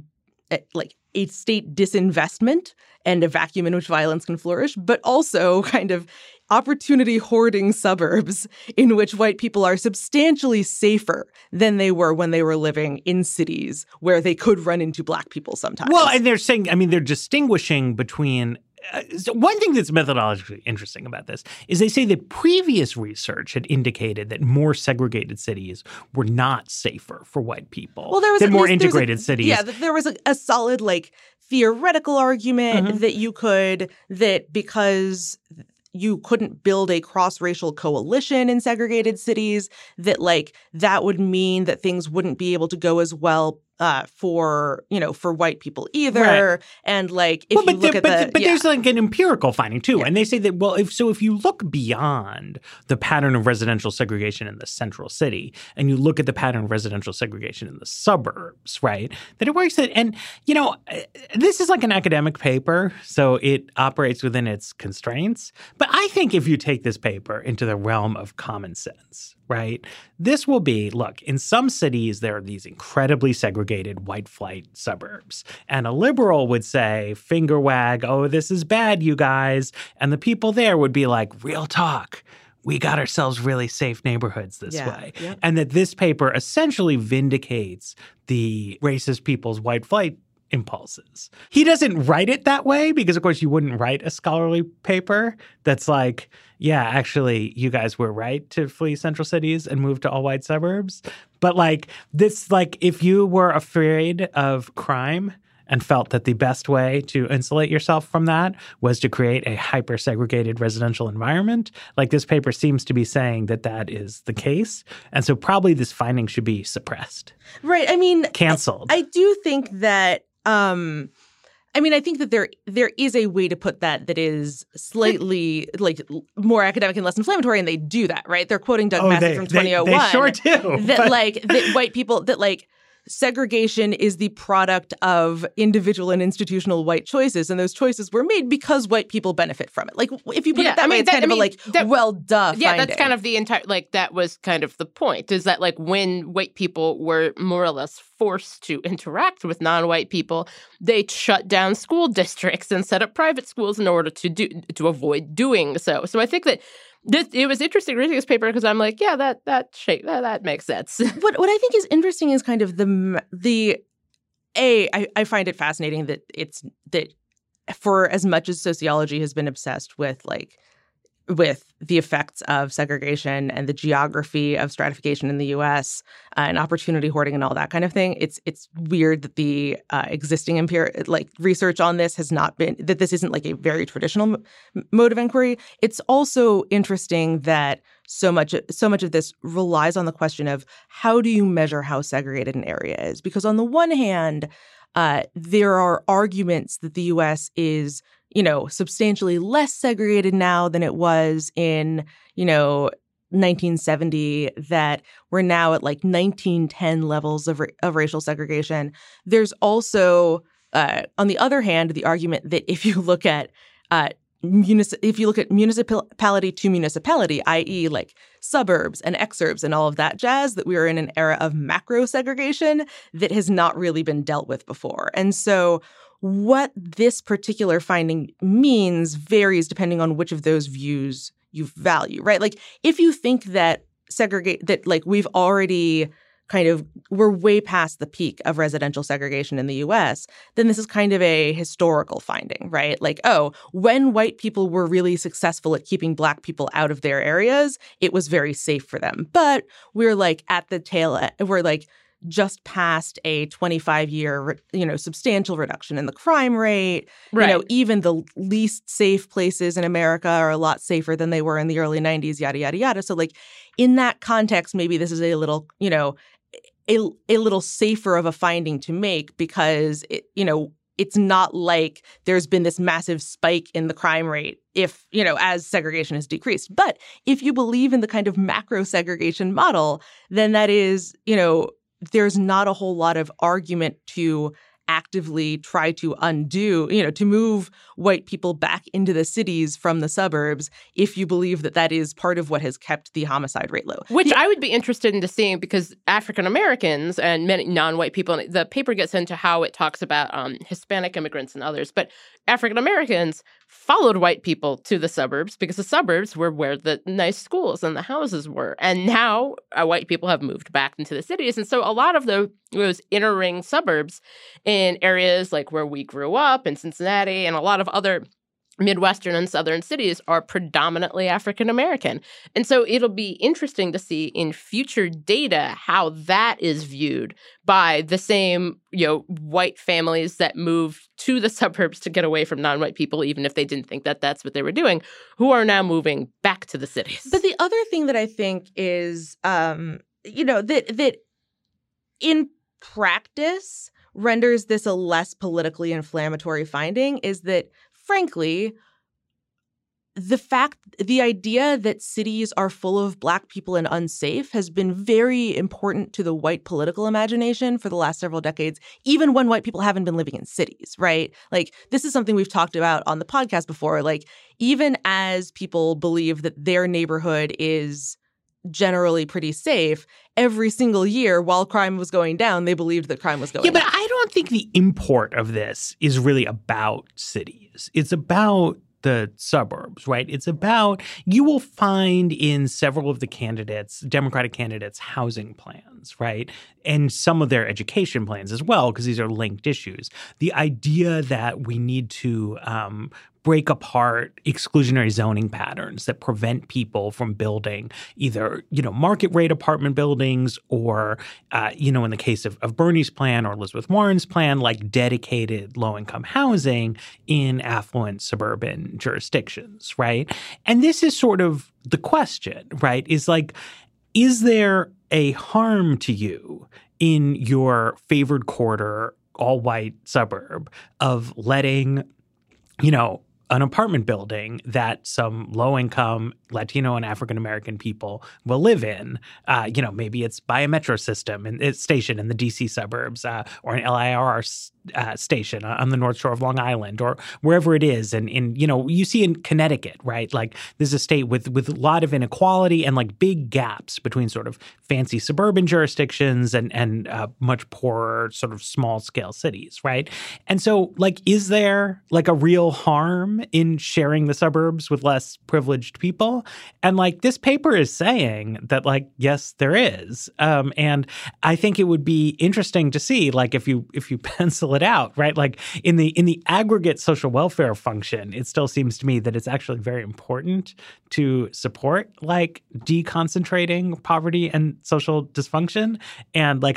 state disinvestment and a vacuum in which violence can flourish, but also kind of opportunity hoarding suburbs in which white people are substantially safer than they were when they were living in cities where they could run into Black people sometimes. Well, and they're saying, they're distinguishing between one thing that's methodologically interesting about this is they say that previous research had indicated that more segregated cities were not safer for white people than more integrated cities. Yeah, there was a solid theoretical argument that because you couldn't build a cross-racial coalition in segregated cities, that that would mean that things wouldn't be able to go as well for white people either. Right. And if you look at there's an empirical finding too. Yeah. And they say that, if you look beyond the pattern of residential segregation in the central city and you look at the pattern of residential segregation in the suburbs, right, that it works. And, this is an academic paper, so it operates within its constraints. But I think if you take this paper into the realm of common sense, right, this will be, look, in some cities, there are these incredibly segregated white flight suburbs. And a liberal would say, finger wag, oh, this is bad, you guys. And the people there would be like, real talk. We got ourselves really safe neighborhoods this way. Yep. And that this paper essentially vindicates the racist people's white flight impulses. He doesn't write it that way because, of course, you wouldn't write a scholarly paper that's yeah, actually, you guys were right to flee central cities and move to all-white suburbs. But if you were afraid of crime and felt that the best way to insulate yourself from that was to create a hyper-segregated residential environment, this paper seems to be saying that that is the case. And so probably this finding should be suppressed. Right. Canceled. I do think that I think that there is a way to put that is slightly more academic and less inflammatory, and they do that, right? They're quoting Doug Massey from 2001. They sure do. That white people segregation is the product of individual and institutional white choices, and those choices were made because white people benefit from it. If you put it that way, it's kind of finding. That's kind of the entire, that was kind of the point, is that when white people were more or less forced to interact with non-white people, they shut down school districts and set up private schools in order to avoid doing so. So I think that it was interesting reading this paper because I'm that makes sense. What I think is interesting is kind of I find it fascinating that for as much as sociology has been obsessed with the effects of segregation and the geography of stratification in the U.S. And opportunity hoarding and all that kind of thing, it's weird that the existing research on this has not been, that this isn't a very traditional mode of inquiry. It's also interesting that so much of this relies on the question of how do you measure how segregated an area is? Because on the one hand, there are arguments that the U.S. is substantially less segregated now than it was in, 1970, that we're now at 1910 levels of racial segregation. There's also, on the other hand, the argument that if you look at if you look at municipality to municipality, i.e. like suburbs and exurbs and all of that jazz, that we are in an era of macro segregation that has not really been dealt with before. And so what this particular finding means varies depending on which of those views you value, right? Like if you think that we've already we're way past the peak of residential segregation in the U.S., then this is kind of a historical finding, right? Like, oh, when white people were really successful at keeping Black people out of their areas, it was very safe for them. But we're like at the tail end, we're like just past a 25-year, substantial reduction in the crime rate. Right. Even the least safe places in America are a lot safer than they were in the early 90s, yada, yada, yada. So like in that context, maybe this is a little, a little safer of a finding to make because, it's not like there's been this massive spike in the crime rate if, as segregation has decreased. But if you believe in the kind of macro segregation model, then that is, there's not a whole lot of argument to actively try to undo, to move white people back into the cities from the suburbs if you believe that that is part of what has kept the homicide rate low. Which I would be interested in seeing because African Americans and many non-white people, the paper gets into how it talks about Hispanic immigrants and others, but African Americans followed white people to the suburbs because the suburbs were where the nice schools and the houses were. And now white people have moved back into the cities. And so a lot of those inner ring suburbs in areas like where we grew up in Cincinnati and a lot of other Midwestern and Southern cities are predominantly African American. And so it'll be interesting to see in future data how that is viewed by the same, white families that moved to the suburbs to get away from non-white people, even if they didn't think that that's what they were doing, who are now moving back to the cities. But the other thing that I think is, that in practice renders this a less politically inflammatory finding is that, frankly, the idea that cities are full of Black people and unsafe has been very important to the white political imagination for the last several decades, even when white people haven't been living in cities, right? Like, this is something we've talked about on the podcast before. Like, even as people believe that their neighborhood is generally pretty safe, every single year while crime was going down, they believed that crime was going up. Yeah, but I don't think the import of this is really about cities. It's about the suburbs, right? It's about, you will find in several of the candidates, Democratic candidates, housing plans, right? And some of their education plans as well, because these are linked issues. The idea that we need to break apart exclusionary zoning patterns that prevent people from building either, market rate apartment buildings or, in the case of Bernie's plan or Elizabeth Warren's plan, like dedicated low-income housing in affluent suburban jurisdictions, right? And this is sort of the question, right? Is like, is there a harm to you in your favored quarter, all-white suburb of letting, an apartment building that some low-income Latino and African-American people will live in? Maybe it's by a metro system and it's station in the D.C. suburbs or an LIRR station on the North Shore of Long Island or wherever it is. And you see in Connecticut, right? Like, this is a state with a lot of inequality and like big gaps between sort of fancy suburban jurisdictions and much poorer sort of small-scale cities, right? And so, like, is there like a real harm in sharing the suburbs with less privileged people? And like, this paper is saying that, like, yes, there is. And I think it would be interesting to see, like, if you pencil it out, right? Like, in the aggregate social welfare function, it still seems to me that it's actually very important to support like deconcentrating poverty and social dysfunction. And like,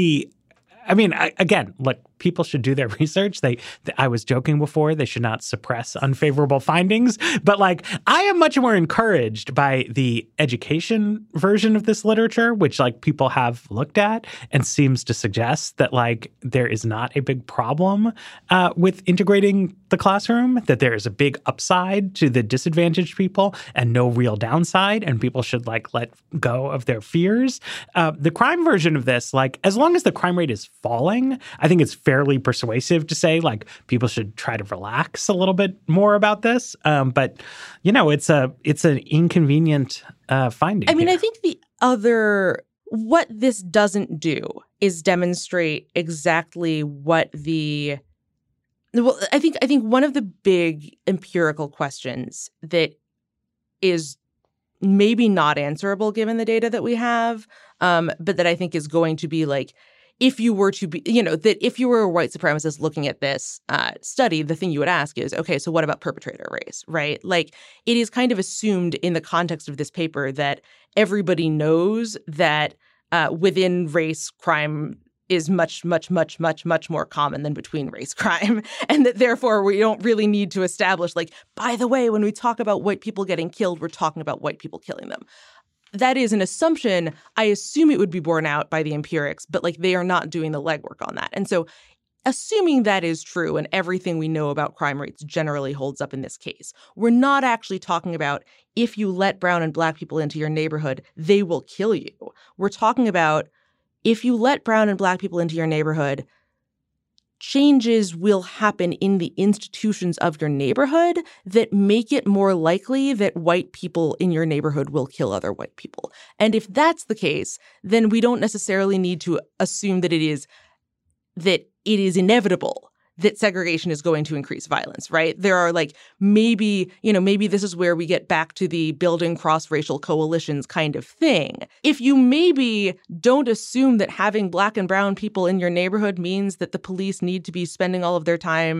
again, like, people should do their research. I was joking before, they should not suppress unfavorable findings. But like, I am much more encouraged by the education version of this literature, which like people have looked at and seems to suggest that like there is not a big problem with integrating the classroom, that there is a big upside to the disadvantaged people and no real downside, and people should like let go of their fears. The crime version of this, like, as long as the crime rate is falling, I think it's fairly persuasive to say, like, people should try to relax a little bit more about this. But, it's an inconvenient finding. I mean, I think what this doesn't do is demonstrate exactly what I think one of the big empirical questions that is maybe not answerable given the data that we have, but that I think is going to be like, if you were to be, that if you were a white supremacist looking at this study, the thing you would ask is, okay, so what about perpetrator race, right? Like, it is kind of assumed in the context of this paper that everybody knows that within race, crime is much, much, much, much, much more common than between race crime. And that therefore we don't really need to establish, like, by the way, when we talk about white people getting killed, we're talking about white people killing them. That is an assumption. I assume it would be borne out by the empirics, but like they are not doing the legwork on that. And so assuming that is true and everything we know about crime rates generally holds up in this case, we're not actually talking about if you let brown and black people into your neighborhood, they will kill you. We're talking about if you let brown and black people into your neighborhood, changes will happen in the institutions of your neighborhood that make it more likely that white people in your neighborhood will kill other white people. And if that's the case, then we don't necessarily need to assume that it is inevitable that segregation is going to increase violence, right? There are maybe this is where we get back to the building cross-racial coalitions kind of thing. If you maybe don't assume that having black and brown people in your neighborhood means that the police need to be spending all of their time,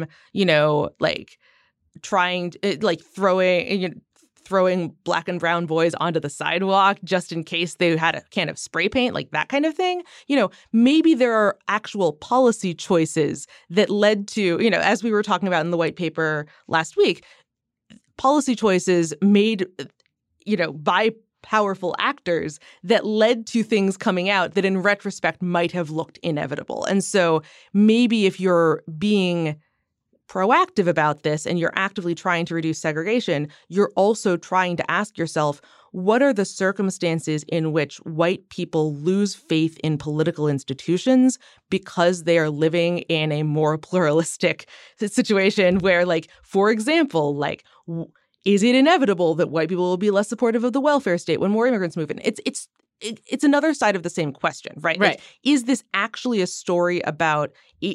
trying to, throwing black and brown boys onto the sidewalk just in case they had a can of spray paint, like that kind of thing. Maybe there are actual policy choices that led to, as we were talking about in the white paper last week, policy choices made, by powerful actors that led to things coming out that in retrospect might have looked inevitable. And so maybe if you're being proactive about this and you're actively trying to reduce segregation, you're also trying to ask yourself, what are the circumstances in which white people lose faith in political institutions because they are living in a more pluralistic situation where, for example, is it inevitable that white people will be less supportive of the welfare state when more immigrants move in? It's another side of the same question, right? Right. Is this actually a story about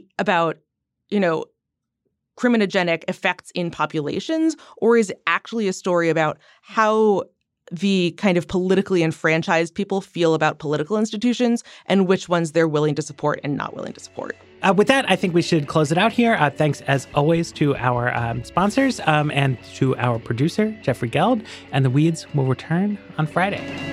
criminogenic effects in populations, or is it actually a story about how the kind of politically enfranchised people feel about political institutions and which ones they're willing to support and not willing to support? With that, I think we should close it out here. Thanks, as always, to our sponsors and to our producer, Jeffrey Geld. And The Weeds will return on Friday.